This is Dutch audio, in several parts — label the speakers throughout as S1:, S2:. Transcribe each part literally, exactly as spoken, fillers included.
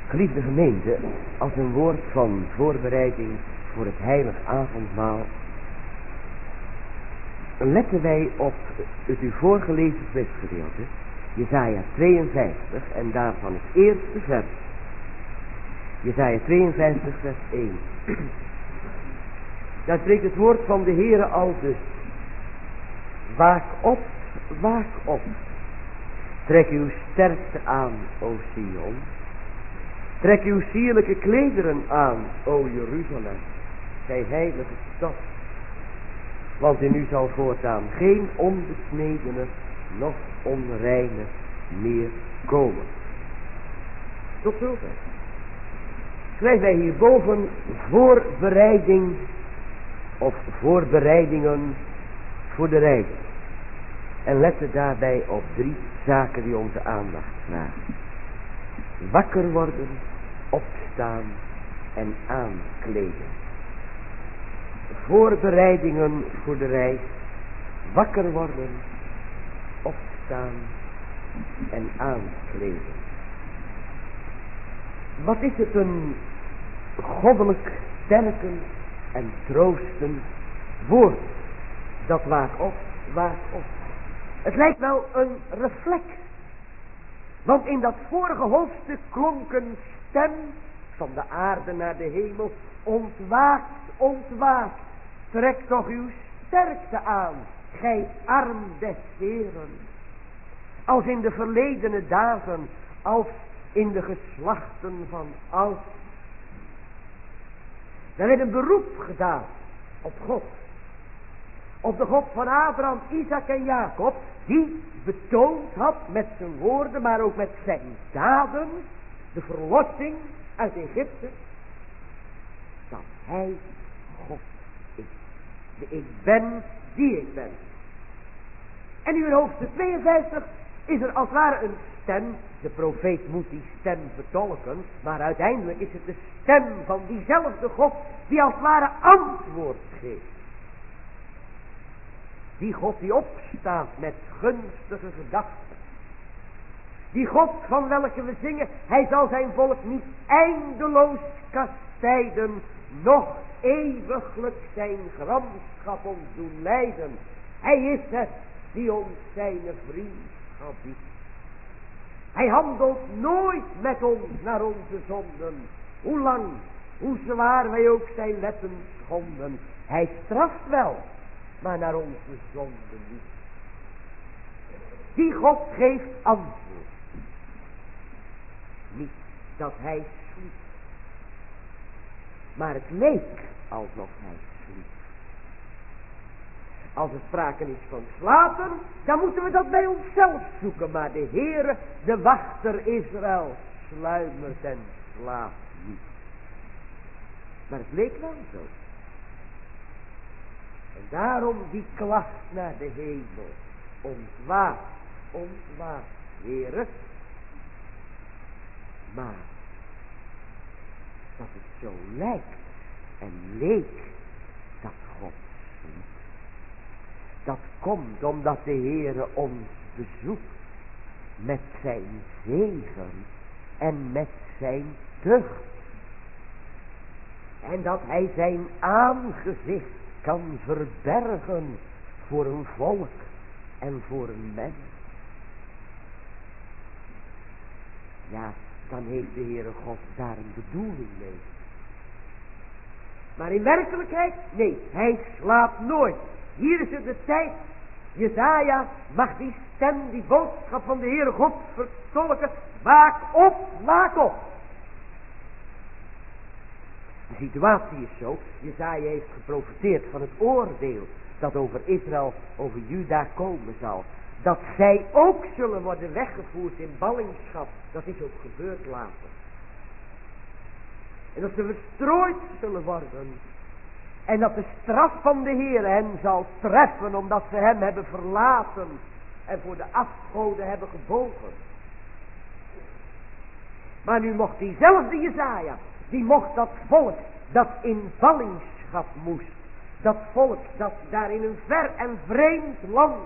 S1: Geliefde gemeente, als een woord van voorbereiding voor het heilig avondmaal, letten wij op het u voorgelezen schriftgedeelte, Jesaja tweeënvijftig, en daarvan het eerste vers. Jesaja tweeënvijftig, vers één. Daar spreekt het woord van de Heere al dus. Waak op, waak op. Trek uw sterkte aan, o Sion. Trek uw sierlijke klederen aan, o Jeruzalem, gij heilige stad. Want in u zal voortaan geen onbesnedene, noch onreine meer komen. Tot zover. Schrijven wij hierboven voorbereiding of voorbereidingen voor de reis. En letten daarbij op drie zaken die onze aandacht vragen. Wakker worden, opstaan en aankleden. Voorbereidingen voor de reis. Wakker worden, opstaan en aankleden. Wat is het een goddelijk sterken en troosten woord. Dat waak op, waak op. Het lijkt wel een reflex. Want in dat vorige hoofdstuk klonk een stem van de aarde naar de hemel. Ontwaakt, ontwaakt. Trek toch uw sterkte aan, gij arm des Heeren. Als in de verledene dagen, als in de geslachten van oud. Er werd een beroep gedaan op God. Op de God van Abraham, Isaac en Jacob, die betoond had met zijn woorden, maar ook met zijn daden, de verlossing uit Egypte, dat hij God is. De ik ben die ik ben. En nu in hoofdstuk tweeënvijftig is er als het ware een stem. De profeet moet die stem vertolken, maar uiteindelijk is het de stem van diezelfde God die als het ware antwoord geeft. Die God die opstaat met gunstige gedachten. Die God van welke we zingen, hij zal zijn volk niet eindeloos kastijden, noch eeuwiglijk zijn gramschap ons doen lijden. Hij is het die ons zijn vriendschap biedt. Hij handelt nooit met ons naar onze zonden. Hoe lang, hoe zwaar wij ook zijn wetten schonden. Hij straft wel, maar naar onze zonden niet. Die God geeft antwoord. Niet dat hij sliep, maar het leek alsof hij sliep. Als er sprake is van slapen, dan moeten we dat bij onszelf zoeken. Maar de Heere, de wachter Israël, sluimert en slaapt niet. Maar het leek wel zo. En daarom die klacht naar de hemel. Ontwaak, ontwaak, Heere. Maar dat het zo lijkt en leek dat God sliep. Dat komt omdat de Heere ons bezoekt met zijn zegen en met zijn tucht. En dat hij zijn aangezicht kan verbergen voor een volk en voor een mens. Ja, dan heeft de Heere God daar een bedoeling mee. Maar in werkelijkheid, nee, hij slaapt nooit. Hier is het de tijd. Jesaja mag die stem, die boodschap van de Heere God vertolken. Waak op, waak op. De situatie is zo. Jesaja heeft geprofeteerd van het oordeel dat over Israël, over Juda komen zal. Dat zij ook zullen worden weggevoerd in ballingschap. Dat is ook gebeurd later. En dat ze verstrooid zullen worden. En dat de straf van de Heer hen zal treffen omdat ze hem hebben verlaten en voor de afgoden hebben gebogen. Maar nu mocht diezelfde Jesaja, die mocht dat volk dat in ballingschap moest, dat volk dat daar in een ver en vreemd land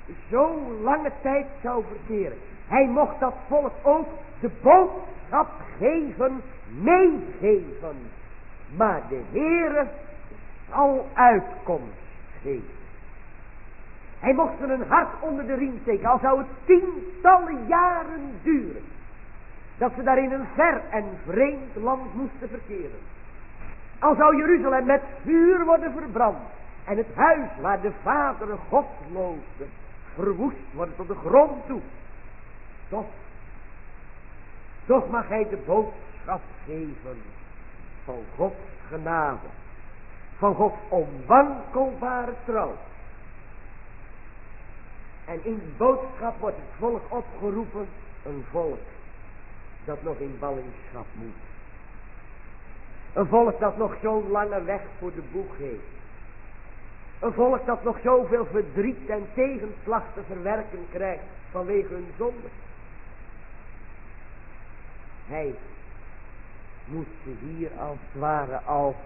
S1: zo lange tijd zou verkeren. Hij mocht dat volk ook de boodschap geven, meegeven. Maar de Heere zal uitkomst geven. Hij mocht er een hart onder de riem steken, al zou het tientallen jaren duren. Dat ze daar in een ver en vreemd land moesten verkeren. Al zou Jeruzalem met vuur worden verbrand. En het huis waar de vaderen God loofden verwoest worden tot de grond toe. Toch, toch mag hij de boodschap geven van Gods genade. Van Gods onwankelbare trouw. En in die boodschap wordt het volk opgeroepen. Een volk dat nog in ballingschap moet. Een volk dat nog zo'n lange weg voor de boeg heeft. Een volk dat nog zoveel verdriet en tegenslag te verwerken krijgt vanwege hun zonde. Hij moest ze hier als het ware al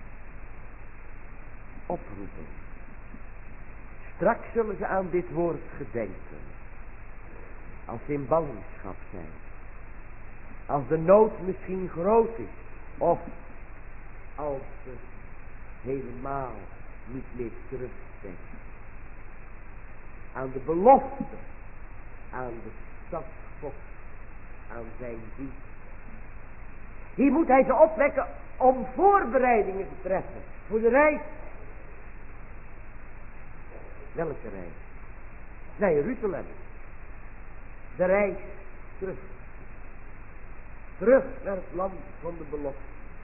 S1: oproepen. Straks zullen ze aan dit woord gedenken. Als ze in ballingschap zijn. Als de nood misschien groot is. Of als ze helemaal niet meer terugdenken. Aan de belofte. Aan de stad God. Aan zijn dienst. Hier moet hij ze opwekken om voorbereidingen te treffen. Voor de reis. Welke reis? Naar Jeruzalem. De reis terug. Terug naar het land van de belofte.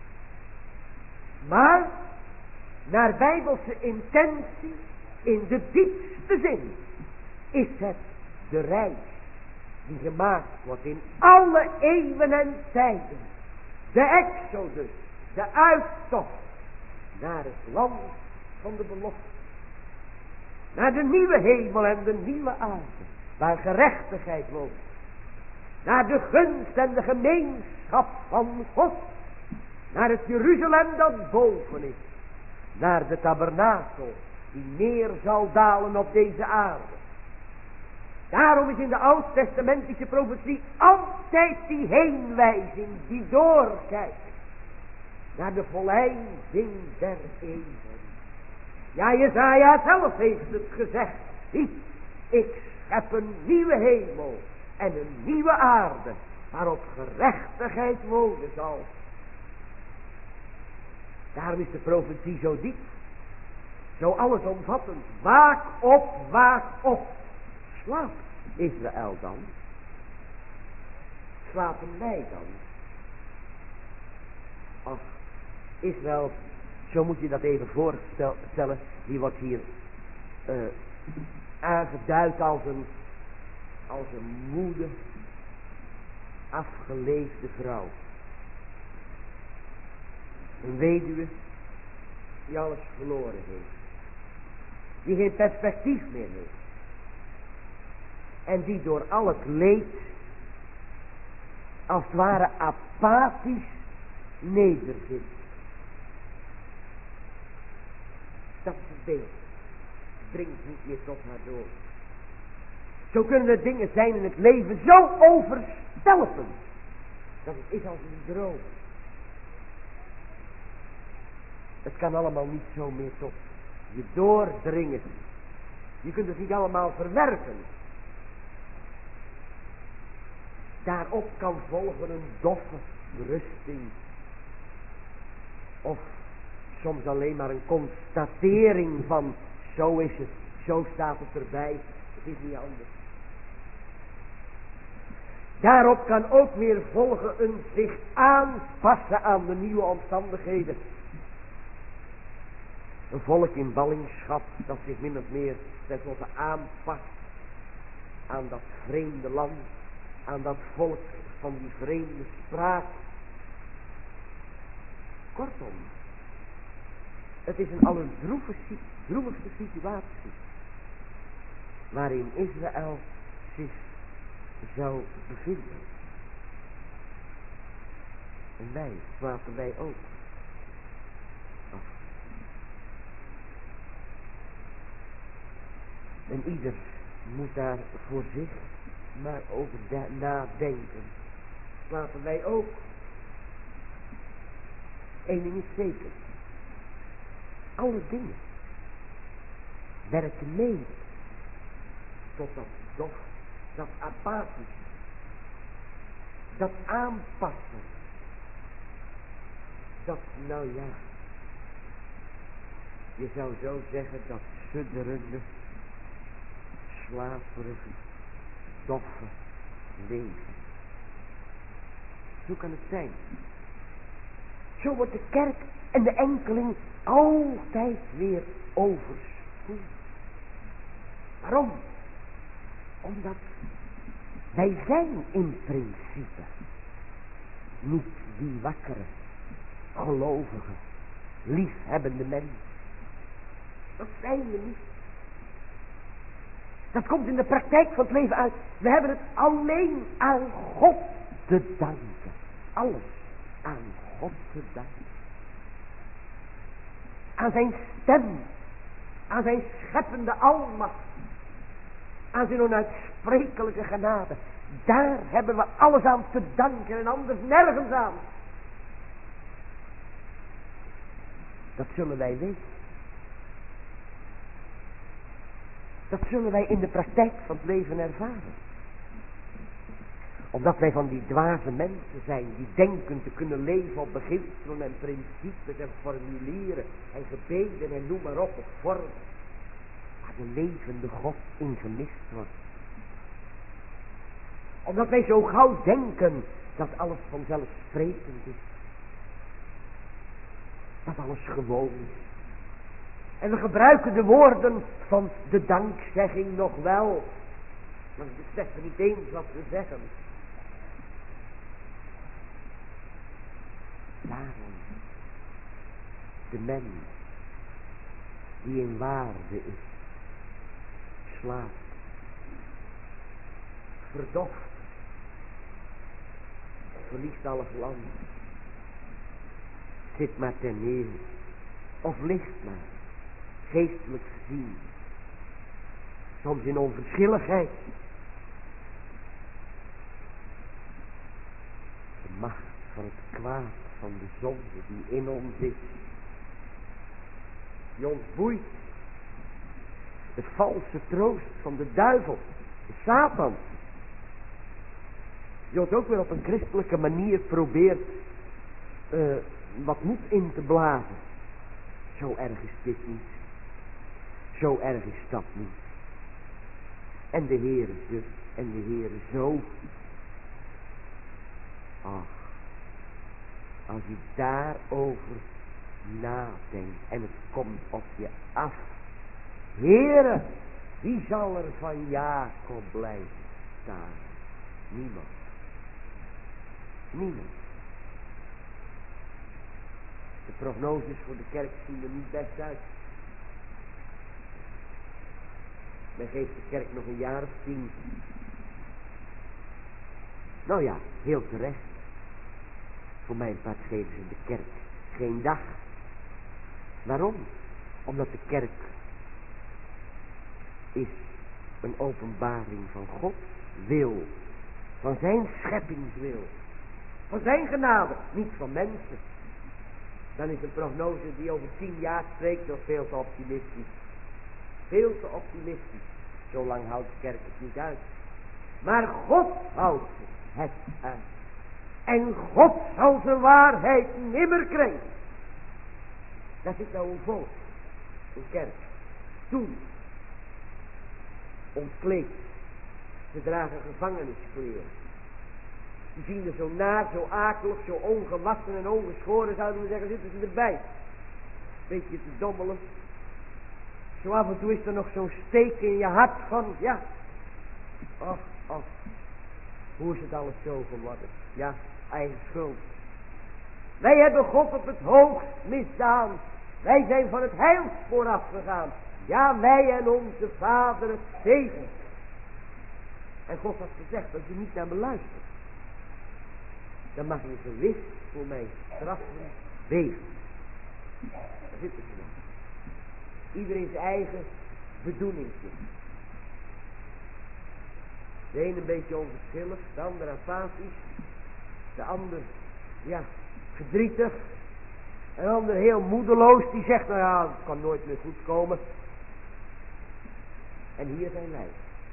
S1: Maar naar bijbelse intentie, in de diepste zin, is het de reis die gemaakt wordt in alle eeuwen en tijden. De exodus, de uittocht naar het land van de belofte. Naar de nieuwe hemel en de nieuwe aarde, waar gerechtigheid woont. Naar de gunst en de gemeenschap van God. Naar het Jeruzalem dat boven is. Naar de tabernakel die neer zal dalen op deze aarde. Daarom is in de oud-testamentische profetie altijd die heenwijzing, die doorkijkt. Naar de volleinding der eeuwen. Ja, Jesaja zelf heeft het gezegd. Zie, ik schep een nieuwe hemel en een nieuwe aarde, waarop gerechtigheid wonen zal. Daarom is de profetie zo diep, zo allesomvattend. Waak op, waak op. Slaapt Israël dan? Slapen wij dan? Ach, Israël, zo moet je dat even voorstellen, die wordt hier uh, aangeduid als een, als een moede, afgeleefde vrouw. Een weduwe die alles verloren heeft. Die geen perspectief meer heeft. En die door al het leed als het ware apathisch nederzit. Dat is het beeld. Dringt niet meer tot haar door. Zo kunnen er dingen zijn in het leven zo overstelpend. Dat het is als een droom. Het kan allemaal niet zo meer tot je doordringen. Je kunt het niet allemaal verwerken. Daarop kan volgen een doffe berusting. Of soms alleen maar een constatering van zo is het, zo staat het erbij. Het is niet anders. Daarop kan ook weer volgen een zich aanpassen aan de nieuwe omstandigheden. Een volk in ballingschap dat zich min of meer tenslotte aanpast aan dat vreemde land, aan dat volk van die vreemde spraak. Kortom, het is een allerdroevigste situatie waarin Israël zich zou bevinden. En wij, slapen wij ook. Ach. En ieder moet daar voor zich maar over nadenken. Slapen wij ook Eén ding is zeker. Alle dingen werken mee tot dat dof, dat apathisch, dat aanpassen, dat, nou ja, je zou zo zeggen, dat sudderende, slaperige, doffe leven. Zo kan het zijn. Zo wordt de kerk en de enkeling altijd weer overspoeld. Waarom? Omdat wij zijn in principe niet die wakkere, gelovige, liefhebbende mensen. Dat zijn we niet. Dat komt in de praktijk van het leven uit. We hebben het alleen aan God te danken. Alles aan God te danken. Aan zijn stem. Aan zijn scheppende almacht. Aan zijn onuitsprekelijke genade. Daar hebben we alles aan te danken en anders nergens aan. Dat zullen wij weten. Dat zullen wij in de praktijk van het leven ervaren. Omdat wij van die dwaze mensen zijn die denken te kunnen leven op beginselen en principes en formulieren en gebeden en noem maar op of vormen. Waar de levende God in gemist wordt. Omdat wij zo gauw denken dat alles vanzelfsprekend is. Dat alles gewoon is. En we gebruiken de woorden van de dankzegging nog wel. Maar we beseffen niet eens wat we zeggen. Daarom, de mens die in waarde is, slaapt, verdoft, verliest alle glans, zit maar ten neer, of ligt maar, geestelijk gezien, soms in onverschilligheid. De macht van het kwaad, van de zonde die in ons is, die ons boeit. De valse troost van de duivel, de Satan, die ons ook weer op een christelijke manier probeert uh, wat moed in te blazen. Zo erg is dit niet. Zo erg is dat niet. En de Heere zus en de Heere zo. Ach, als je daarover nadenkt en het komt op je af. Heere, wie zal er van Jacob blijven staan? Niemand. Niemand. De prognoses voor de kerk zien er niet best uit. Men geeft de kerk nog een jaar of tien. Nou ja, heel terecht. Voor mijn part geven ze de kerk geen dag. Waarom? Omdat de kerk is een openbaring van Gods wil. Van zijn scheppingswil. Van zijn genade, niet van mensen. Dan is een prognose die over tien jaar spreekt nog veel te optimistisch. Veel te optimistisch. Zo lang houdt de kerk het niet uit. Maar God houdt het uit. En God zal zijn waarheid nimmer krenken. Dat is nou een volk. Een kerk. Toen. Ontkleed. Ze dragen gevangeniskleren. Die zien er zo naar, zo akelig, zo ongewassen en ongeschoren, zouden we zeggen, zitten ze erbij. Beetje te dommelen. Zo af en toe is er nog zo'n steek in je hart van, ja. Och, och. Hoe is het alles zo geworden? Ja, eigen schuld. Wij hebben God op het hoogst misdaan. Wij zijn van het heilspoor afgegaan. Ja, wij en onze vader het zegen. En God had gezegd, als je niet naar me luistert, dan mag je gewis voor mijn straffen wegen. Daar zit het nog. Iedereen zijn eigen bedoelingje. De een een beetje onverschillig, de ander apathisch, de ander, ja, verdrietig, Een ander heel moedeloos die zegt, nou ja, het kan nooit meer goed komen. En hier zijn wij.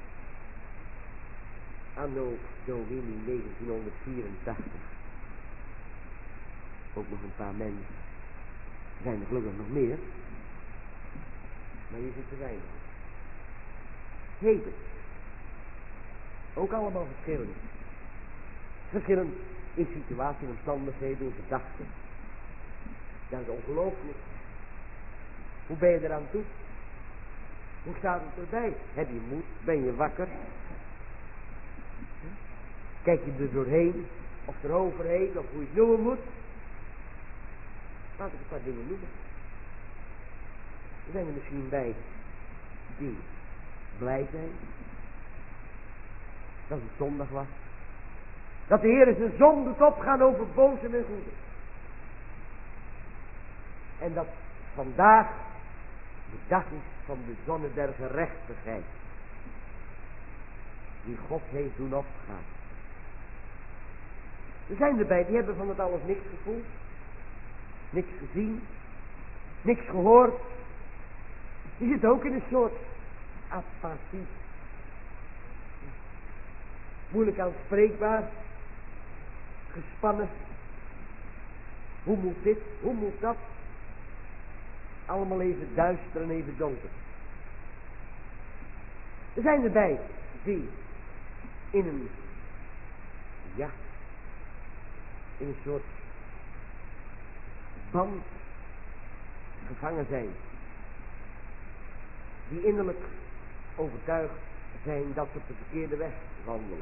S1: Anno Domini negentienhonderdvierentachtig. Ook nog een paar mensen. Er zijn er gelukkig nog meer. Maar hier zitten wij nog. Heden. Ook allemaal verschillend. Verschillend in situatie, in omstandigheden, in gedachten. Dat is ongelooflijk. Hoe ben je eraan toe? Hoe staat het erbij? Heb je moed? Ben je wakker? Kijk je er doorheen? Of eroverheen? Of hoe je het noemen moet? Laat ik een paar dingen noemen. Er zijn er misschien bij die blij zijn. Dat het zondag was. Dat de Heer zijn zon doet opgaan over boze en goede. En dat vandaag de dag is van de zonne der gerechtigheid. Die God heeft doen opgaan. Er zijn erbij die hebben van het alles niks gevoeld. Niks gezien. Niks gehoord. Die zitten ook in een soort apathie. Moeilijk aanspreekbaar. Gespannen. Hoe moet dit? Hoe moet dat? Allemaal even duister en even donker. Er zijn erbij die in een, ja, in een soort band gevangen zijn. Die innerlijk overtuigd zijn dat ze op de verkeerde weg wandelen.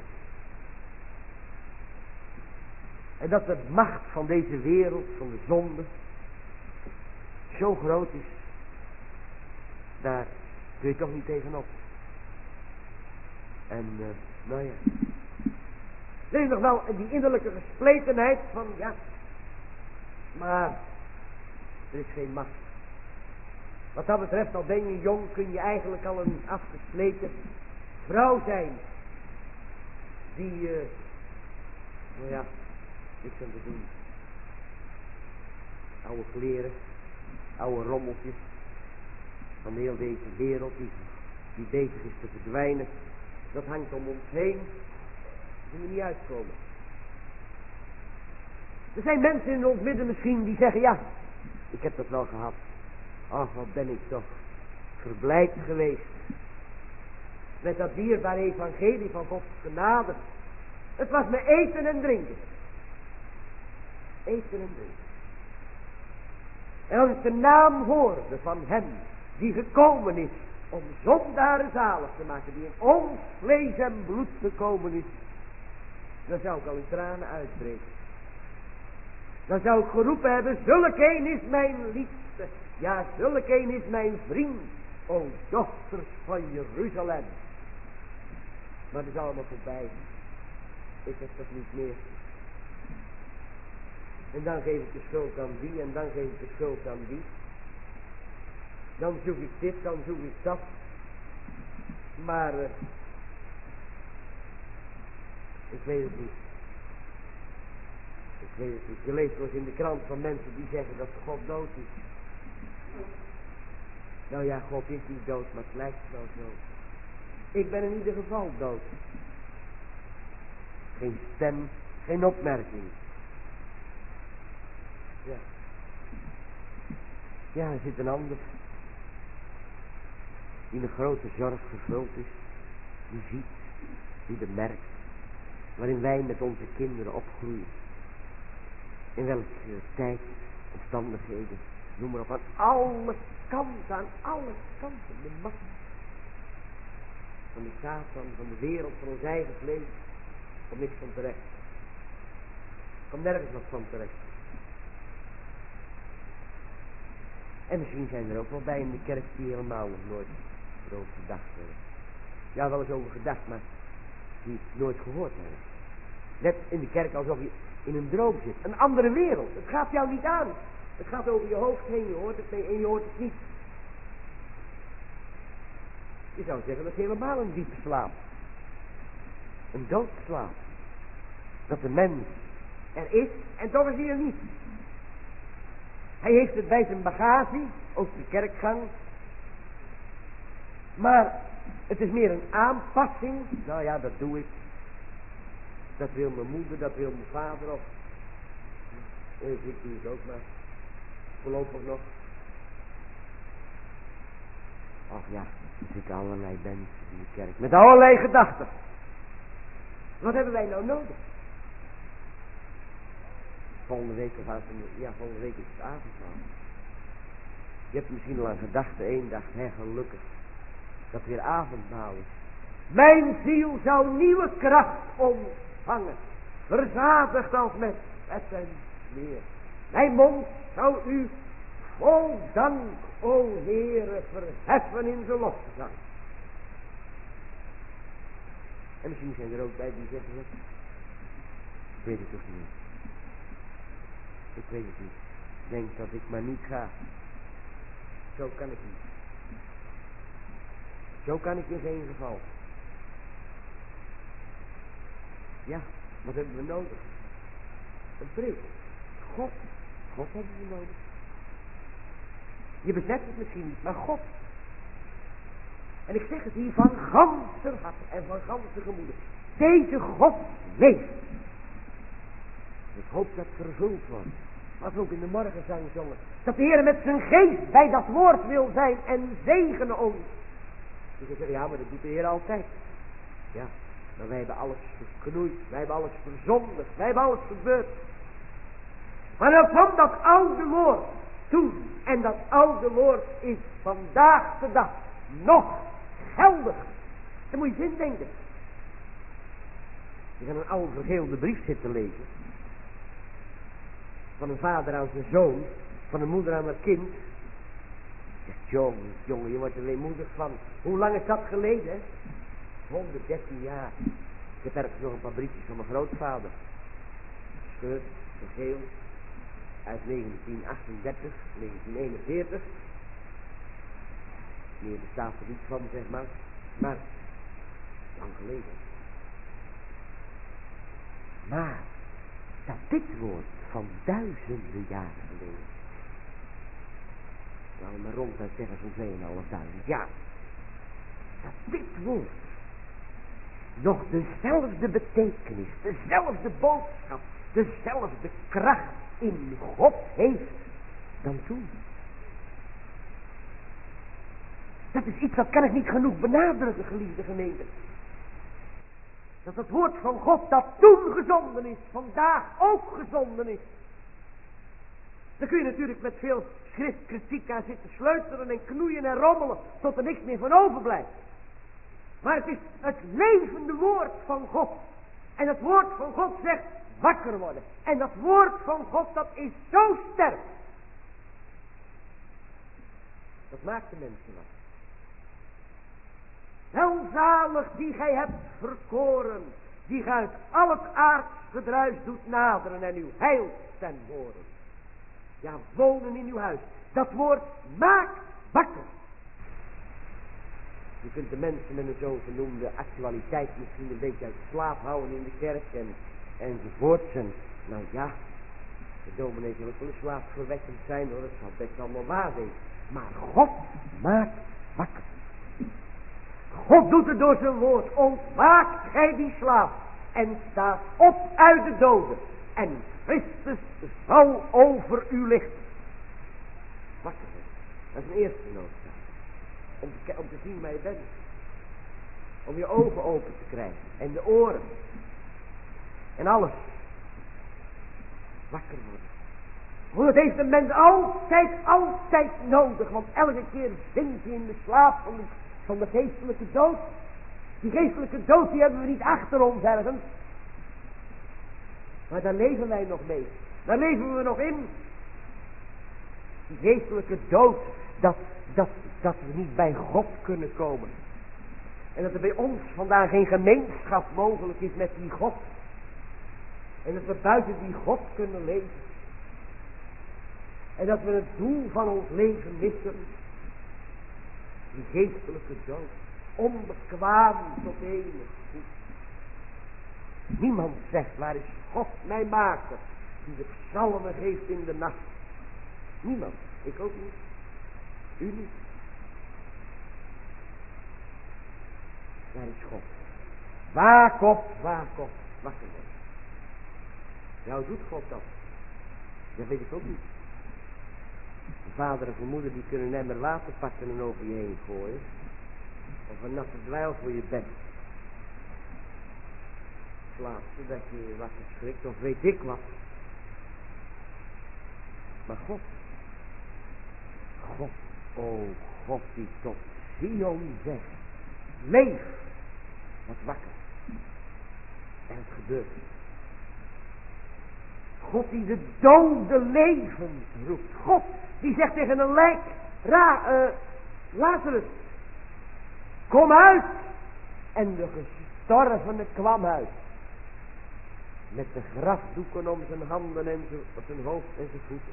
S1: En dat de macht van deze wereld, van de zonde, zo groot is, daar kun je toch niet tegenop. En, uh, nou ja. Er is nog wel die innerlijke gespletenheid van, ja, maar er is geen macht. Wat dat betreft, al ben je jong, kun je eigenlijk al een afgesleten vrouw zijn. Die, uh, nou ja, niks aan te doen. Oude kleren, oude rommeltjes van heel deze wereld die, die bezig is te verdwijnen. Dat hangt om ons heen. Dat kunnen we niet uitkomen. Er zijn mensen in ons midden misschien die zeggen, ja, ik heb dat wel gehad. Ach, wat ben ik toch verblijd geweest met dat dierbare evangelie van Gods genade. Het was me eten en drinken. Eten en drinken. En als ik de naam hoorde van hem die gekomen is om zondaren zalig te maken, die in ons vlees en bloed gekomen is, dan zou ik al in tranen uitbreken. Dan zou ik geroepen hebben, zulk een is mijn liefste, ja, zulk een is mijn vriend, o dochters van Jeruzalem. Maar het is allemaal voorbij. Ik heb dat niet meer. En dan geef ik de schuld aan die, en dan geef ik de schuld aan die. Dan zoek ik dit, dan zoek ik dat. Maar, uh, ik weet het niet. Ik weet het niet. Je leest wel eens in de krant van mensen die zeggen dat God dood is. Nou ja, God is niet dood, maar het lijkt wel zo. Ik ben in ieder geval dood. Geen stem, geen opmerking. Ja. Ja, er zit een ander die een grote zorg gevuld is, die ziet, die bemerkt, waarin wij met onze kinderen opgroeien. In welke tijd, omstandigheden, noem maar op, aan alle kanten, aan alle kanten, de macht van de Satan, van de wereld, van ons eigen vlees, komt niks van terecht. Komt nergens wat van terecht. En misschien zijn er ook wel bij in de kerk die helemaal nog nooit erover gedacht hebben. Ja, wel eens over gedacht, maar die het nooit gehoord hebben. Net in de kerk alsof je in een droom zit. Een andere wereld. Het gaat jou niet aan. Het gaat over je hoofd heen. Je hoort het mee en je hoort het niet. Je zou zeggen dat is helemaal een diepe slaap. Een doodslaap. Dat de mens er is en toch is hij er niet. Hij heeft het bij zijn bagage, ook de kerkgang. Maar het is meer een aanpassing. Nou ja, dat doe ik. Dat wil mijn moeder, dat wil mijn vader of... Eh, ik doe het ook maar. Voorlopig nog. Ach ja, er zitten allerlei mensen in de kerk. Met allerlei gedachten. Wat hebben wij nou nodig? Volgende week of aan, ja, volgende week is het avondmaal. Je hebt misschien al aan gedachten één dag, hè, gelukkig. Dat weer avondmaal is. Mijn ziel zou nieuwe kracht ontvangen. Verzadigd als met vet en meer. Mijn mond zou u vol dank, o Heere, verheffen in zijn lofzang. En misschien zijn er ook bij die zeggen, ik weet het toch niet. Ik weet het niet. Ik denk dat ik maar niet ga. Zo kan ik niet. Zo kan ik in geen geval. Ja, wat hebben we nodig? Een preek. God. God hebben we nodig. Je beseft het misschien niet, maar God. En ik zeg het hier van ganser hart en van ganser gemoeden. Deze God leeft. Ik hoop dat het vervuld wordt. Wat we ook in de morgenzang zongen. Dat de Heer met zijn geest bij dat woord wil zijn en zegenen ons. Je kunt zeggen, ja, maar dat doet de Heer altijd. Ja, maar wij hebben alles verknoeid. Wij hebben alles verzondigd. Wij hebben alles gebeurd. Maar dan kwam dat oude woord toen. En dat oude woord is vandaag de dag nog geldig. Dan moet je eens indenken. Je gaat een oude vergeelde brief zitten lezen. Van een vader aan zijn zoon. Van een moeder aan haar kind. Je zegt, jongen, jongen, je wordt er weemoedig van. Hoe lang is dat geleden? honderddertien jaar. Ik heb ergens nog een paar briefjes van mijn grootvader. Gescheurd, vergeeld. Uit negentien achtendertig, negentien eenenveertig. Meer bestaat er niet van, zeg maar. Maar, lang geleden. Maar, dat dit woord van duizenden jaren geleden. Laten we maar ronduit zeggen zo'n tweeënhalfduizend jaar. Dat dit woord nog dezelfde betekenis, dezelfde boodschap, dezelfde kracht in God heeft dan toen. Dat is iets dat kan ik niet genoeg benadrukken, geliefde gemeente. Dat het woord van God dat toen gezonden is, vandaag ook gezonden is. Daar kun je natuurlijk met veel schriftkritiek aan zitten sleutelen en knoeien en rommelen, tot er niks meer van overblijft. Maar het is het levende woord van God. En het woord van God zegt wakker worden. En dat woord van God dat is zo sterk. Dat maakt de mensen wat. Welzalig die gij hebt verkoren, die gij uit al het aards gedruis doet naderen en uw heil ten horen. Ja, wonen in uw huis. Dat woord maakt wakker. Je kunt de mensen met een zogenoemde actualiteit misschien een beetje uit slaap houden in de kerk en, enzovoorts. En nou ja, de dominee zal ook wel eens slaapverwekkend zijn hoor, dat zal best allemaal waar zijn. Maar God maakt wakker. God doet het door zijn woord. Ontwaakt gij die slaapt en staat op uit de doden. En Christus zal over u lichten. Wakker worden. Dat is een eerste noodzaak. Om te, om te zien waar je bent. Om je ogen open te krijgen. En de oren. En alles. Wakker worden. Want dat heeft een mens altijd, altijd nodig. Want elke keer zinkt hij in de slaap van de, van de geestelijke dood. Die geestelijke dood die hebben we niet achter ons ergens. Maar daar leven wij nog mee. Daar leven we nog in. Die geestelijke dood. Dat, dat, dat we niet bij God kunnen komen. En dat er bij ons vandaag geen gemeenschap mogelijk is met die God. En dat we buiten die God kunnen leven. En dat we het doel van ons leven missen. Die geestelijke dood. Onbekwaam tot eeuwig goed. Niemand zegt, waar is God mijn maker, die de psalmen geeft in de nacht. Niemand. Ik ook niet. U niet. Daar is God. Waak op, waak op, wakker worden. Nou doet God dat. Dat weet ik ook niet. De vader en moeder die kunnen een emmer water pakken en over je heen gooien. Of een natte dweil voor je bed. Slaap zodat je wakker schrikt of weet ik wat. Maar God. God. Oh God die tot Sion zegt. Leef. Wat wakker. En het gebeurt. God die de dode levend roept. God die zegt tegen een lijk. Ra, uh, Lazarus. Kom uit. En de gestorvene kwam uit. Met de grafdoeken om zijn handen en zijn, op zijn hoofd en zijn voeten.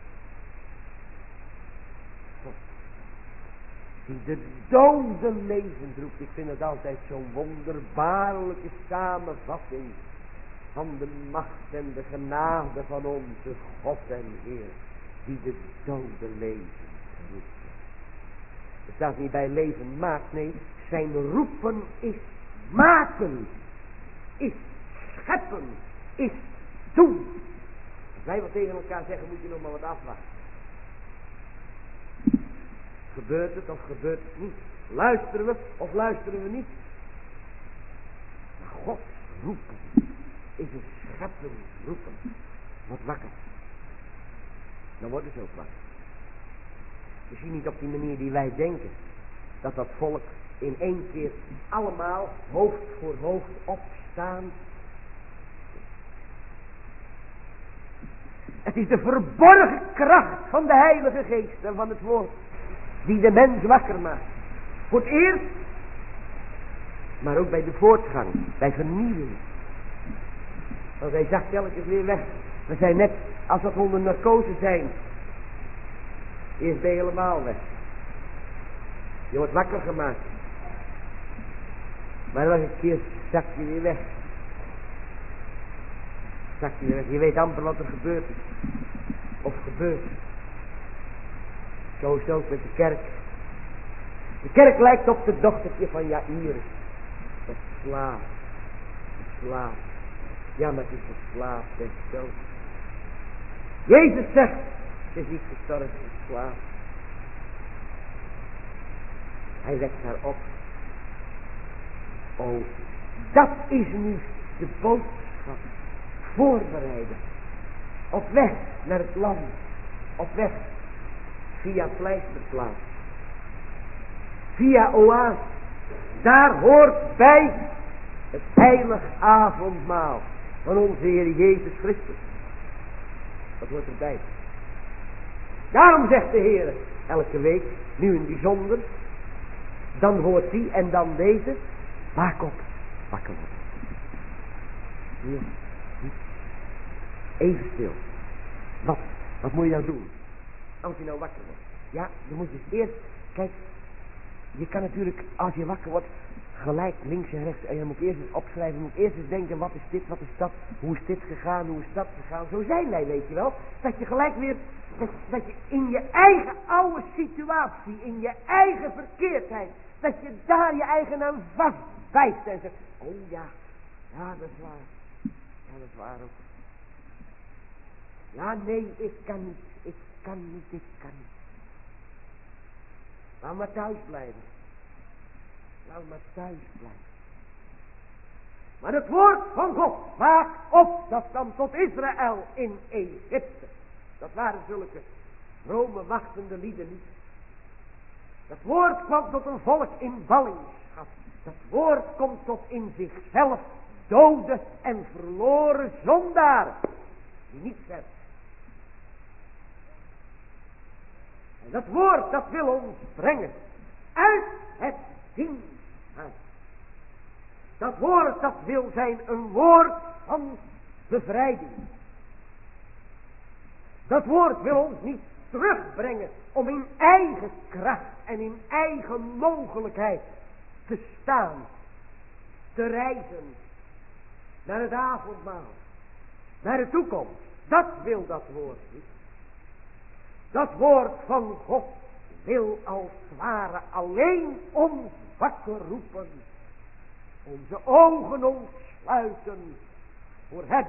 S1: God. Die de dode levend roept. Ik vind het altijd zo'n wonderbaarlijke samenvatting. Van de macht en de genade van onze God en Heer. Die de dode levend roept. Het staat niet bij leven maakt. Nee, zijn roepen is maken. Is scheppen. Is doen. Als wij wat tegen elkaar zeggen moet je nog maar wat afwachten. Gebeurt het of gebeurt het niet? Luisteren we of luisteren we niet? Maar God roepen is een scheppen roepen. Wat wakker. Dan worden ze ook wakker. Misschien niet op die manier die wij denken. Dat dat volk in één keer allemaal hoofd voor hoofd opstaan. Het is de verborgen kracht van de Heilige Geest en van het woord. Die de mens wakker maakt. Voor het eerst. Maar ook bij de voortgang. Bij vernieuwing. Want hij zag telkens weer weg. We zijn net als dat onder narcose zijn. Eerst ben je helemaal weg. Je wordt wakker gemaakt. Maar nog een keer zak je weer weg. Zak je weer weg. Je weet amper wat er gebeurd is. Of gebeurt. Zo is het ook met de kerk. De kerk lijkt op de dochtertje van Jairus. Het slaapt. Het slaapt. Ja, maar het is verslaafd, het is zo. Jezus zegt, het is niet gestorven, het is slaapt. Hij wekt haar op. Oh, dat is nu de boodschap. Voorbereiden. Op weg naar het land. Op weg via pleisterplaats. Via oase. Daar hoort bij het heilig avondmaal van onze Heer Jezus Christus. Dat hoort erbij. Daarom zegt de Heer elke week, nu in het bijzonder, dan hoort die en dan deze, waak op, wakker worden. Hier, hier. Even stil. Wat? Wat moet je nou doen? Als je nou wakker wordt. Ja, dan moet je eerst, kijk, je kan natuurlijk, als je wakker wordt, gelijk links en rechts, en je moet eerst eens opschrijven, je moet eerst eens denken, wat is dit, wat is dat, hoe is dit gegaan, hoe is dat gegaan. Zo zijn wij, weet je wel. Dat je gelijk weer, dat, dat je in je eigen oude situatie, in je eigen verkeerdheid, dat je daar je eigen aan vastbijt en zegt, oh ja, ja dat is waar, ja dat is waar ook. Ja nee, ik kan niet, ik kan niet, ik kan niet. Laat maar thuis blijven. Laat maar thuis blijven. Maar het woord van God, waak op, dat kwam tot Israël in Egypte. Dat waren zulke vrome wachtende lieden niet. Dat woord kwam tot een volk in ballingschap. Dat woord komt tot in zichzelf dode en verloren zondaren. Die niet verder. En dat woord dat wil ons brengen uit het diensthuis. Dat woord dat wil zijn een woord van bevrijding. Dat woord wil ons niet terugbrengen om in eigen kracht en in eigen mogelijkheid te staan, te reizen naar het avondmaal, naar de toekomst. Dat wil dat woord niet.
S2: Dat woord van God wil als het ware alleen ons wakker roepen. Onze ogen ontsluiten voor hem.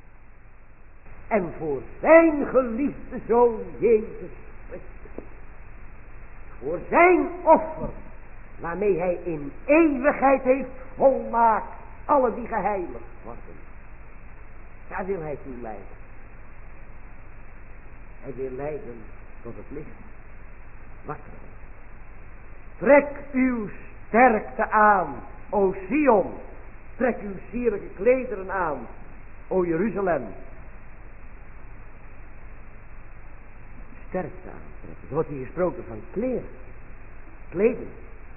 S2: En voor zijn geliefde Zoon Jezus Christus. Voor zijn offer. Waarmee hij in eeuwigheid heeft volmaakt. Alle die geheiligd worden. Daar wil hij toe leiden. Hij wil leiden tot het licht. Wakker. Trek uw sterkte aan, o Sion. Trek uw sierlijke klederen aan, o Jeruzalem. Sterkte aantrekken. Er wordt hier gesproken van kleren. Kleding.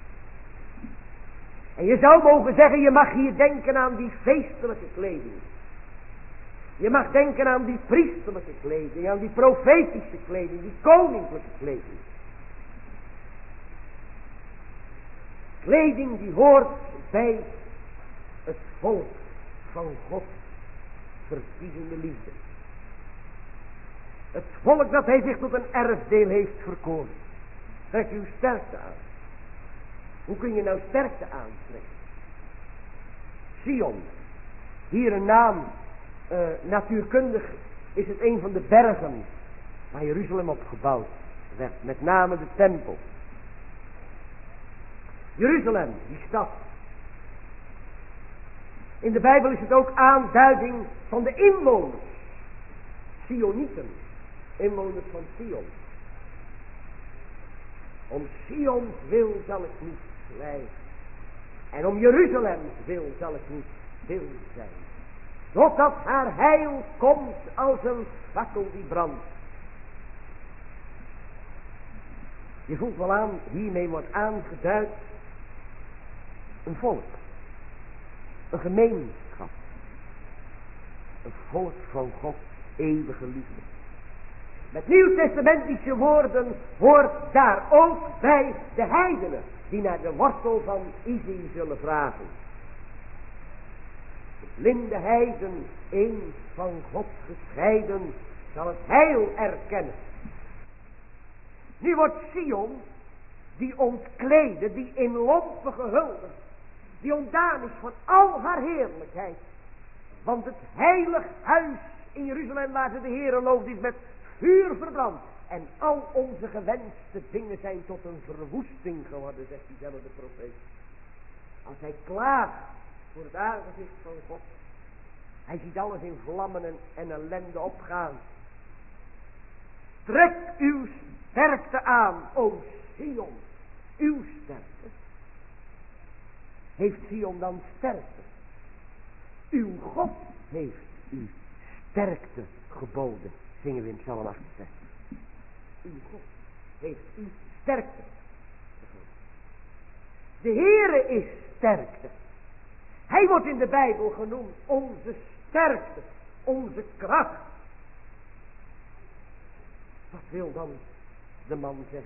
S2: En je zou mogen zeggen, je mag hier denken aan die feestelijke kleding. Je mag denken aan die priesterlijke kleding, aan die profetische kleding, die koninklijke kleding. Kleding die hoort bij het volk van God verkiezende liefde. Het volk dat hij zich tot een erfdeel heeft verkoren. Trek uw sterkte aan. Hoe kun je nou sterkte aantrekken? Sion. Hier een naam. Uh, natuurkundig is het een van de bergen waar Jeruzalem op gebouwd werd. Met name de tempel. Jeruzalem, die stad. In de Bijbel is het ook aanduiding van de inwoners. Sionieten. Inwoners van Sion. Om Sions wil zal ik niet zwijgen. En om Jeruzalems wil zal ik niet stil zijn. Totdat haar heil komt als een fakkel die brandt. Je voelt wel aan, hiermee wordt aangeduid een volk. Een gemeenschap. Een volk van Gods eeuwige liefde. Met nieuwtestamentische woorden hoort daar ook bij de heidenen. Die naar de wortel van Izzy zullen vragen. De blinde heiden, eens van God gescheiden, zal het heil erkennen. Nu wordt Sion, die ontkleden, die in lompen gehulde, die ontdaan is van al haar heerlijkheid. Want het heilig huis in Jeruzalem waar ze de Heere looft is met vuur verbrand. En al onze gewenste dingen zijn tot een verwoesting geworden, zegt diezelfde profeet. Als hij klaagt voor het aangezicht van God. Hij ziet alles in vlammen en, en ellende opgaan. Trek uw sterkte aan, o Sion. Uw sterkte. Heeft Sion dan sterkte? Uw God heeft u sterkte geboden, zingen we in Psalm achtenzestig. Uw God heeft u sterkte geboden. De Heere is sterkte. Hij wordt in de Bijbel genoemd onze sterkte, onze kracht. Wat wil dan de man zeggen?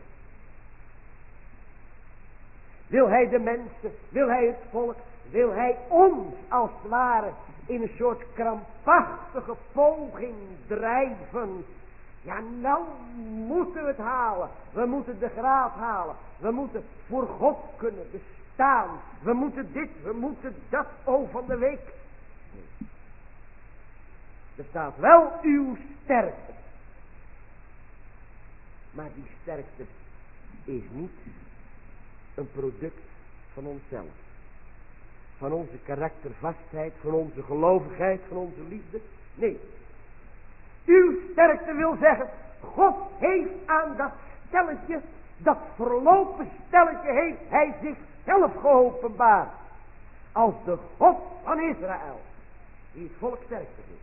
S2: Wil hij de mensen, wil hij het volk, wil hij ons als het ware in een soort krampachtige poging drijven? Ja, nou moeten we het halen. We moeten de graad halen. We moeten voor God kunnen bestaan. We moeten dit, we moeten dat, oh van de week. Nee. Er staat wel uw sterkte. Maar die sterkte is niet een product van onszelf. Van onze karaktervastheid, van onze gelovigheid, van onze liefde. Nee. Uw sterkte wil zeggen, God heeft aan dat stelletje, dat verlopen stelletje, heeft hij zichzelf geopenbaard. Als de God van Israël, die het volk sterkte heeft.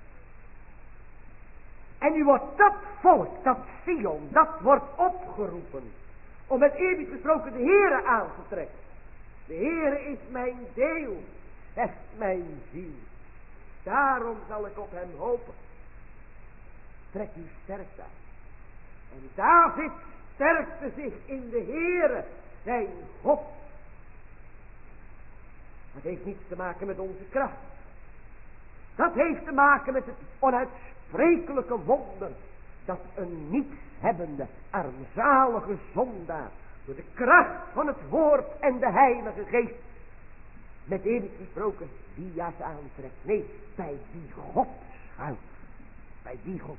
S2: En nu wordt dat volk, dat Sion, dat wordt opgeroepen. Om met eerbied gesproken de Heere aan te trekken. De Heere is mijn deel, zegt mijn ziel. Daarom zal ik op hem hopen. Trek uw sterkte aan. En David sterkte zich in de Heere, zijn God. Dat heeft niets te maken met onze kracht. Dat heeft te maken met het onuitsprekelijke wonder dat een nietshebbende, armzalige zondaar door de kracht van het woord en de Heilige Geest met eerlijk gesproken die jas aantrekt. Nee, bij die God schuilt. Bij die God.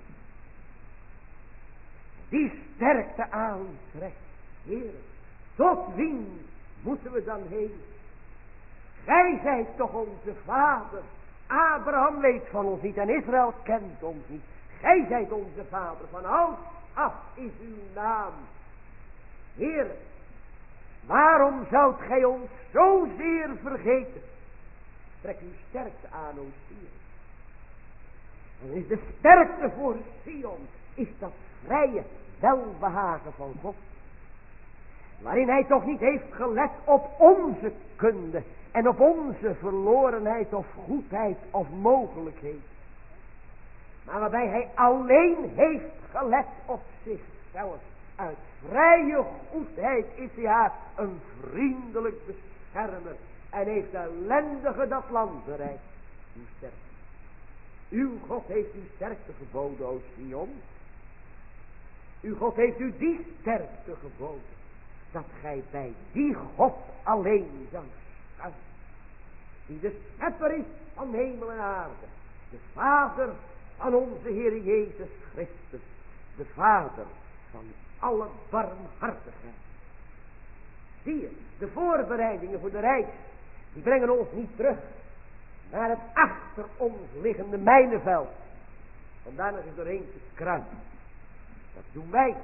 S2: Die sterkte aantrekt. Heer, tot wie moeten we dan heen? Gij zijt toch onze vader. Abraham weet van ons niet en Israël kent ons niet. Gij zijt onze vader. Van oud af is uw naam. Heer, waarom zoudt gij ons zozeer vergeten? Trek uw sterkte aan, o Sion. En is de sterkte voor Sion, is dat vrije welbehagen van God. Waarin hij toch niet heeft gelet op onze kunde en op onze verlorenheid of goedheid of mogelijkheid. Maar waarbij hij alleen heeft gelet op zichzelf. Uit vrije goedheid is hij haar een vriendelijk beschermer. En heeft de ellendige dat land bereikt. Uw sterkte. Uw God heeft u sterkte geboden, o Sion. Uw God heeft u die sterkte geboden. Dat gij bij die God alleen zou schuilen. Die de schepper is van hemel en aarde. De Vader van onze Heer Jezus Christus. De Vader van alle barmhartigheid. Zie je, de voorbereidingen voor de reis, die brengen ons niet terug naar het achter ons liggende mijnenveld. Om daar nog eens doorheen te kruipen. Dat doen wij.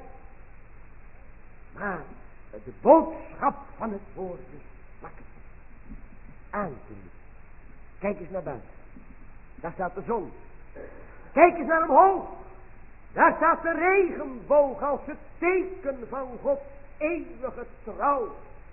S2: Maar de boodschap van het woord is pakken. Aanzien. Kijk eens naar buiten. Daar staat de zon. Kijk eens naar omhoog. Daar staat de regenboog als het teken van Gods eeuwige trouw.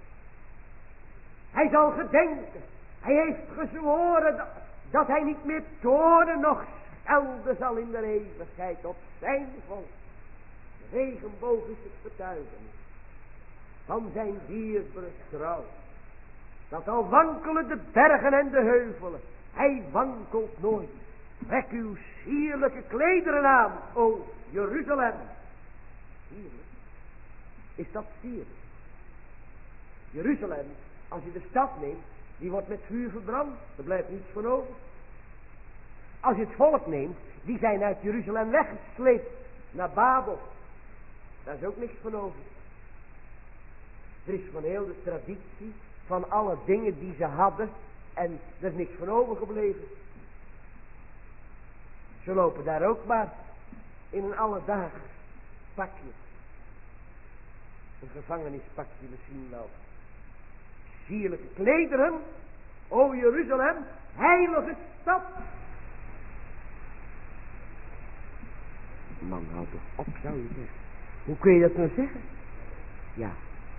S2: Hij zal gedenken. Hij heeft gezworen dat, dat hij niet meer toornen noch schelden zal in de eeuwigheid op zijn volk. De regenboog is het getuigenis van zijn dierbare trouw. Dat al wankelen de bergen en de heuvelen, hij wankelt nooit. Trek uw sierlijke klederen aan, o Jeruzalem. Sierlijk. Is dat sierlijk? Jeruzalem, als je de stad neemt, die wordt met vuur verbrand. Er blijft niets van over. Als je het volk neemt, die zijn uit Jeruzalem weggesleept naar Babel. Daar is ook niks van over. Er is van heel de traditie, van alle dingen die ze hadden, en er is niks van overgebleven. Ze lopen daar ook maar in een alledaags pakje. Een gevangenispakje misschien wel. Sierlijke klederen, o Jeruzalem, heilige stad. Man, houd toch op, zou je zeggen. Hoe kun je dat nou zeggen? Ja.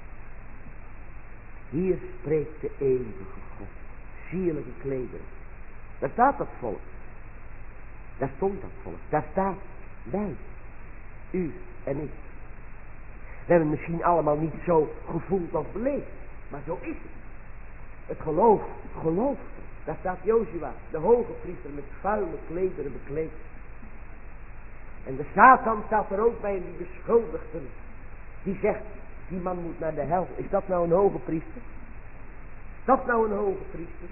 S2: Hier spreekt de eeuwige God. Sierlijke klederen. Daar staat dat volk. Daar stond dat volk. Daar staat wij. U en ik. We hebben het misschien allemaal niet zo gevoeld of beleefd. Maar zo is het. Het geloof, geloof. Daar staat Jozua, de hoge priester, met vuile klederen bekleed. En de Satan staat er ook bij en die beschuldigt hem. Die zegt, die man moet naar de hel. Is dat nou een hoge priester? Is dat nou een hoge priester?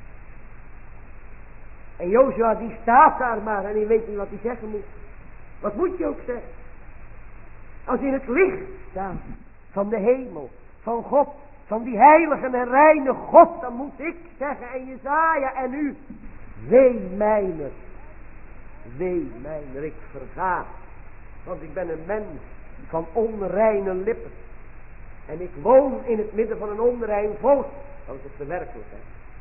S2: En Jozua die staat daar maar en hij weet niet wat hij zeggen moet. Wat moet je ook zeggen? Als in het licht staat van de hemel, van God, van die heilige en reine God, dan moet ik zeggen, en Jesaja en u, wee mijner, wee mijner, ik verga, want ik ben een mens van onreine lippen. En ik woon in het midden van een onrein volk, dat is de werkelijkheid.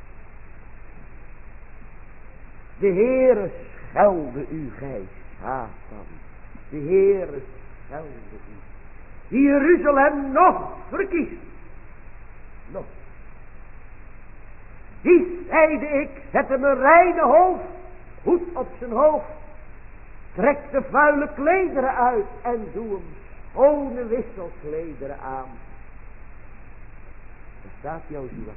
S2: De Heere schelde u, gij Satan. De Heere schelde u. Die Jeruzalem nog verkiest. Nog. Die zeide ik, zet hem een reine hoofd, hoed op zijn hoofd. Trek de vuile klederen uit en doe hem schone wisselklederen aan. Daar staat Jozua.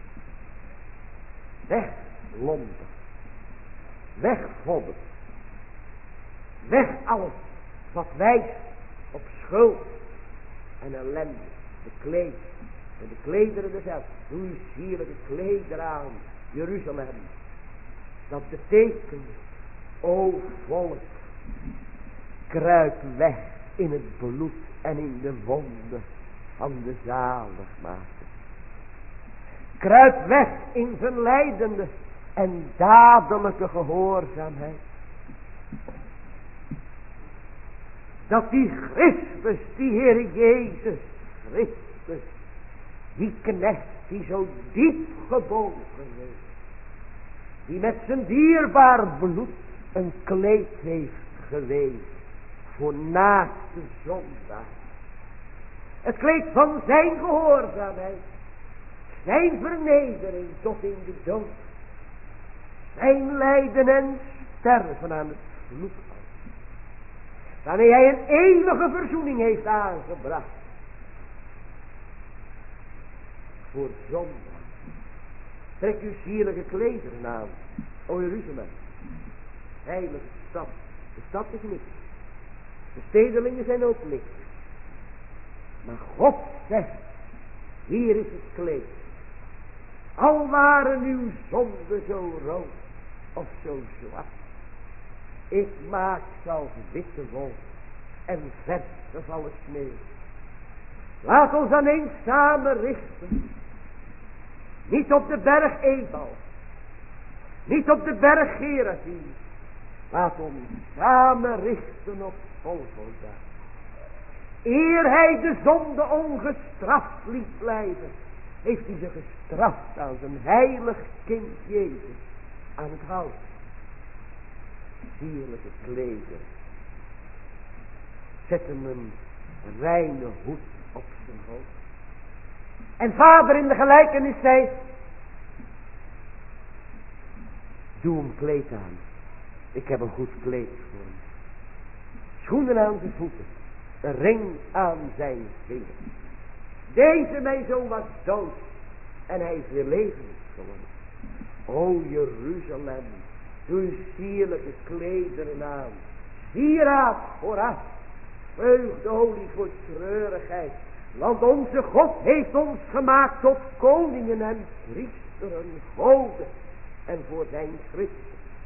S2: Weg, lompen. Weg, vodden. Weg alles wat wijst op schuld en ellende. De kleed en de klederen dezelfde. Doe uw sierlijke klederen aan, Jeruzalem. Dat betekent, o volk, kruip weg in het bloed en in de wonden van de zaligmaker. Kruip weg in zijn lijdende en dadelijke gehoorzaamheid. Dat die Christus, die Heer Jezus Christus, die knecht die zo diep gebogen is, die met zijn dierbaar bloed een kleed heeft geweest voor naakte zondaar. Het kleed van zijn gehoorzaamheid, zijn vernedering tot in de dood, zijn lijden en sterven aan het bloed, waarmee hij een eeuwige verzoening heeft aangebracht voor zondaar. Trek uw sierlijke klederen aan, o Jeruzalem, heilige stad. De stad is niks, de stedelingen zijn ook niks, maar God zegt, hier is het kleed. Al waren uw zonden zo rood of zo zwart, ik maak ze als witte wol en versgevallen sneeuw. Laat ons dan eens samen richten, niet op de berg Ebal, niet op de berg Gerazim. Laat ons samen richten op Golgotha. Eer hij de zonde ongestraft liet blijven, heeft hij ze gestraft aan zijn heilig kind Jezus aan het hout. Sierlijke kleden. Zet hem een reine hoed op zijn hoofd. En vader in de gelijkenis zei, doe hem kleed aan. Ik heb een goed kleed voor hem. Schoenen aan zijn voeten. Een ring aan zijn vinger. Deze mijn zoon was dood en hij is weer levend geworden. O Jeruzalem, doe uw sierlijke klederen aan. Sieraad vooraf, vreugdeolie voor treurigheid. Want onze God heeft ons gemaakt tot koningen en priesteren, goden en voor zijn Christus.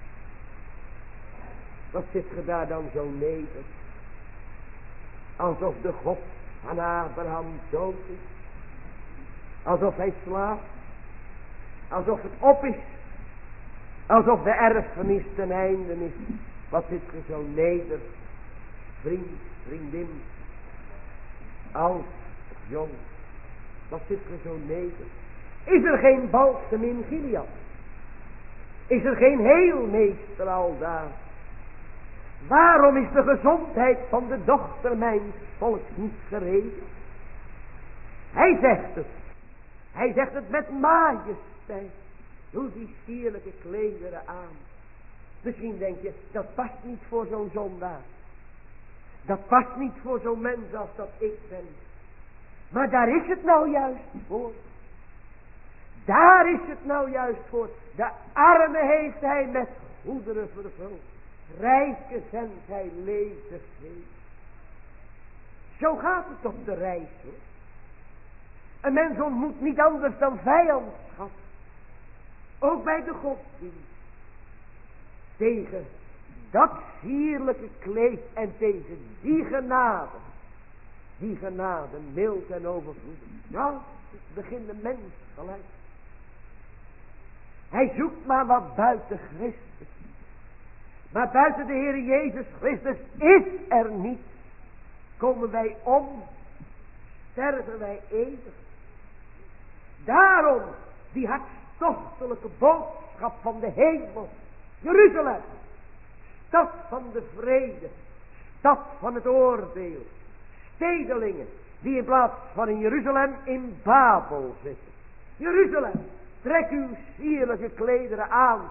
S2: Wat zit ge daar dan zo neder? Alsof de God van Abraham dood is. Alsof hij slaapt. Alsof het op is. Alsof de erfenis ten einde is. Wat zit ge zo neder? Vriend, vriendin. Oud, jong. Wat zit ge zo neder? Is er geen balsem in Gilead? Is er geen heelmeester aldaar? Waarom is de gezondheid van de dochter mijn volk niet gereden? Hij zegt het. Hij zegt het met majesteit. Doe die sierlijke klederen aan. Misschien denk je, dat past niet voor zo'n zondaar. Dat past niet voor zo'n mens als dat ik ben. Maar daar is het nou juist voor. Daar is het nou juist voor. De armen heeft hij met goederen vervuld. Rijke zendt hij lezers heen. Zo gaat het op de reis, hoor. Een mens ontmoet niet anders dan vijandschap. Ook bij de godsdienst. Tegen dat sierlijke kleed en tegen die genade. Die genade, mild en overvloedig. Nou, het begint de mens gelijk. Hij zoekt maar wat buiten Christus. Maar buiten de Heer Jezus Christus is er niet. Komen wij om, sterven wij eeuwig. Daarom die hartstochtelijke boodschap van de hemel. Jeruzalem, stad van de vrede, stad van het oordeel. Stedelingen die in plaats van in Jeruzalem in Babel zitten. Jeruzalem, trek uw sierlijke klederen aan.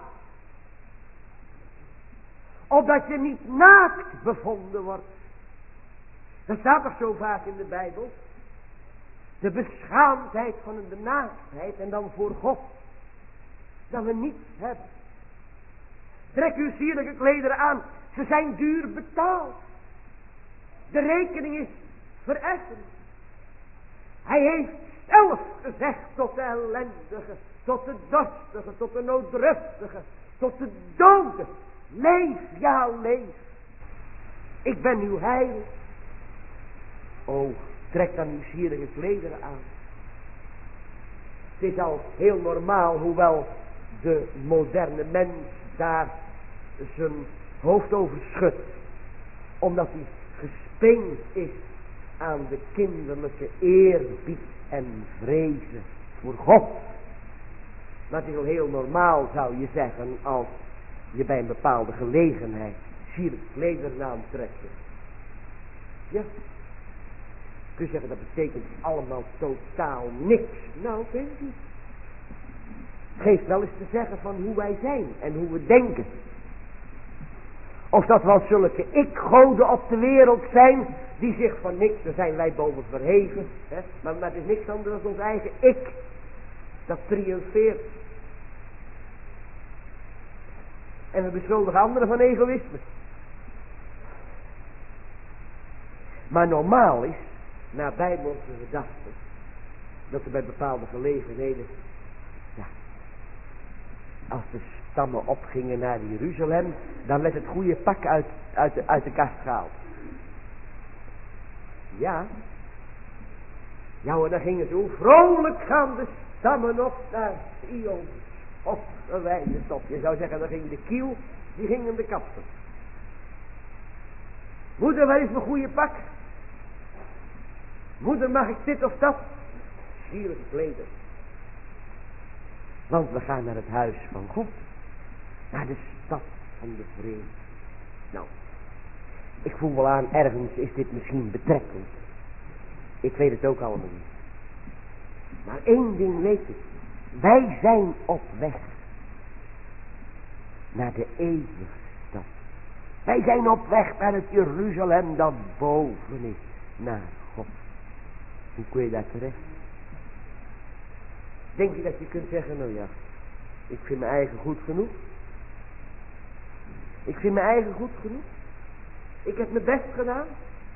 S2: Opdat je niet naakt bevonden wordt. Dat staat toch zo vaak in de Bijbel. De beschaamdheid van de naaktheid en dan voor God. Dat we niets hebben. Trek uw sierlijke klederen aan. Ze zijn duur betaald. De rekening is vereffen. Hij heeft zelf gezegd tot de ellendige, tot de dorstige, tot de nooddruftige, tot de dode. Leef, ja leef. Ik ben uw heil. O, trek dan uw sierige klederen aan. Het is al heel normaal, hoewel de moderne mens daar zijn hoofd over schudt, omdat hij gespeend is aan de kinderlijke eerbied en vrezen voor God. Maar het is al heel normaal, zou je zeggen, als je bij een bepaalde gelegenheid sierlijke klederen aantrekt. Ja, kun je zeggen, dat betekent allemaal totaal niks. Nou, weet ik niet. Het geeft wel eens te zeggen van hoe wij zijn en hoe we denken. Of dat wel zulke ik-goden op de wereld zijn, die zich van niks, daar zijn wij boven verheven, hè? Maar, maar het is niks anders dan ons eigen ik, dat triomfeert. En we beschuldigen anderen van egoïsme. Maar normaal is, naar bijbelse gedachten, dat er bij bepaalde gelegenheden, ja, als de stammen opgingen naar Jeruzalem, dan werd het goede pak uit, uit, de, uit de kast gehaald. Ja. Ja hoor, dan gingen ze hoe vrolijk gaan de stammen op naar Sion. Of gewijde top. Je zou zeggen, dan ging de kiel, die ging in de kapsel. Moeder, waar is mijn goede pak? Moeder, mag ik dit of dat? Sierlijke kleden. Want we gaan naar het huis van God. Naar de stad van de vrede. Nou, ik voel wel aan, ergens is dit misschien betrekkelijk. Ik weet het ook allemaal niet. Maar één ding weet ik. Wij zijn op weg naar de eeuwige stad. Wij zijn op weg naar het Jeruzalem dat boven is. Naar God. Hoe kun je daar terecht? Denk je dat je kunt zeggen, nou ja, ik vind mijn eigen goed genoeg. Ik vind mijn eigen goed genoeg. Ik heb mijn best gedaan.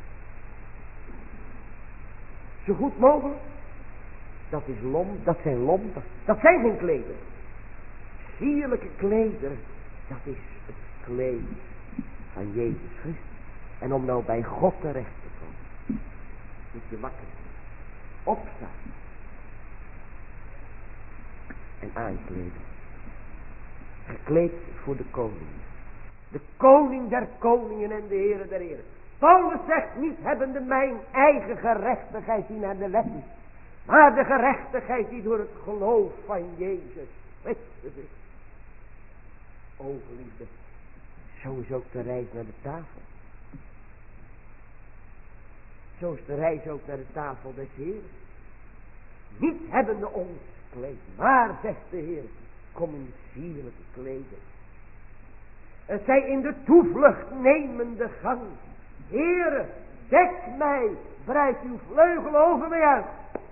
S2: Zo goed mogelijk. Dat is lomp, dat zijn lompen. Dat zijn geen klederen. Sierlijke klederen, dat is het kleed van Jezus Christus. En om nou bij God terecht te komen, moet je wakker zijn. Opstaan. En aankleden. Gekleed voor de koning. De koning der koningen en de heren der heren. Paulus zegt, niet hebbende mijn eigen gerechtigheid die naar de wet is, maar de gerechtigheid die door het geloof van Jezus Christus is. O geliefde, zo is ook de reis naar de tafel. Zo is de reis ook naar de tafel des Heeren. Niet hebbende ons kleed, maar, zegt de Heer, kom in sierlijke kleden. Het zij in de toevlucht nemende gang. Heere, dek mij, breid uw vleugel over mij uit.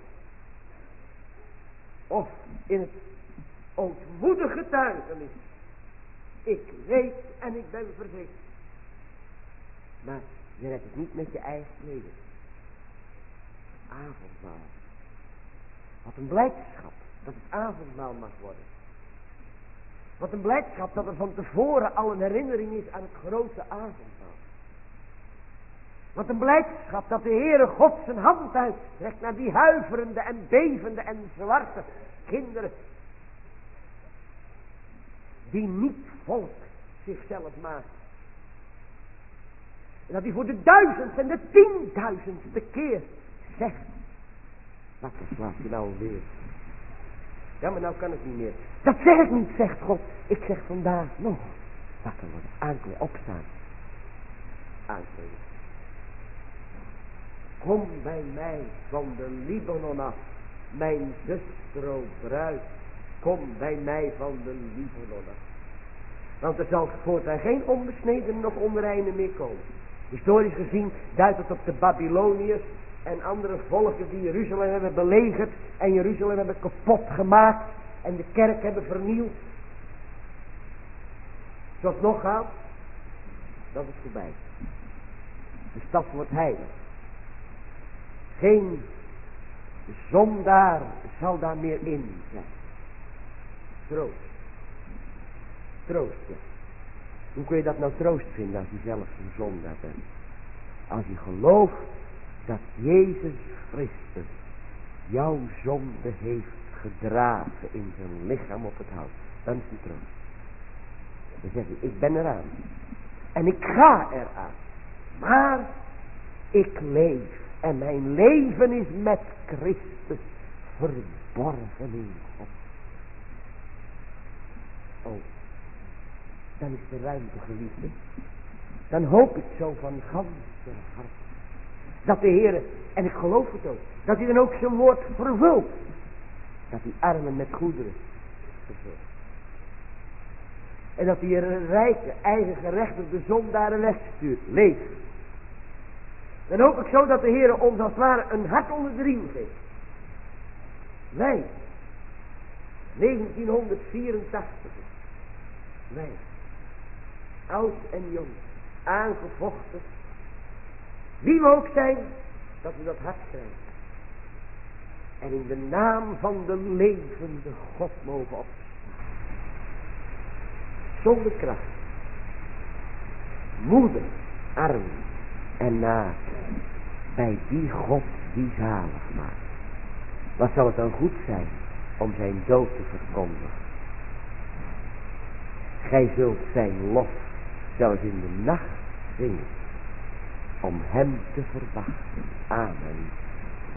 S2: Of in het ootmoedige getuigenis. Ik weet en ik ben verzekerd. Maar je redt het niet met je eigen kleding. Avondmaal. Wat een blijdschap dat het avondmaal mag worden. Wat een blijdschap dat er van tevoren al een herinnering is aan het grote avondmaal. Wat een blijdschap dat de Heere God zijn hand uitstrekt naar die huiverende en bevende en zwarte kinderen. Die niet volk zichzelf maken. En dat hij voor de duizendste en de tienduizendste keer zegt. Wat slaap je nou weer? Ja, maar nou kan het niet meer. Dat zeg ik niet, zegt God. Ik zeg vandaag nog. Wakker worden, aankleden, opstaan. Aankleden. Kom bij mij van de Libanon af, mijn zuster, o bruid. Kom bij mij van de Libanon af. Want er zal voortaan geen onbesneden nog onreine meer komen. Historisch gezien duidt het op de Babyloniërs en andere volken die Jeruzalem hebben belegerd en Jeruzalem hebben kapot gemaakt en de kerk hebben vernield. Zoals het nog gaat, dat is voorbij. De stad wordt heilig. Geen zondaar zal daar meer in zijn. Troost. Troost, ja. Hoe kun je dat nou troost vinden als je zelf een zondaar bent? Als je gelooft dat Jezus Christus jouw zonde heeft gedragen in zijn lichaam op het hout. Dan is het troost. Dan zeg je, ik ben eraan. En ik ga eraan. Maar ik leef. En mijn leven is met Christus verborgen in God. Oh, dan is de ruimte, geliefde. Dan hoop ik zo van ganse hart. Dat de Heer, en ik geloof het ook, dat hij dan ook zijn woord vervult. Dat hij armen met goederen vervult. En dat hij een rijke, eigen gerechtigde zondaren wegstuurt. Leef. Dan hoop ik zo dat de Heer ons als het ware een hart onder de riem geeft. Wij. negentienhonderdvierentachtig. Wij. Oud en jong. Aangevochten. Wie we ook zijn. Dat we dat hart krijgen. En in de naam van de levende God mogen opstaan. Zonder kracht. Moeder. Arm. En naakt. Bij die God die zalig maakt. Wat zal het dan goed zijn om zijn dood te verkondigen. Gij zult zijn lof zelfs in de nacht zingen. Om hem te verwachten. Amen.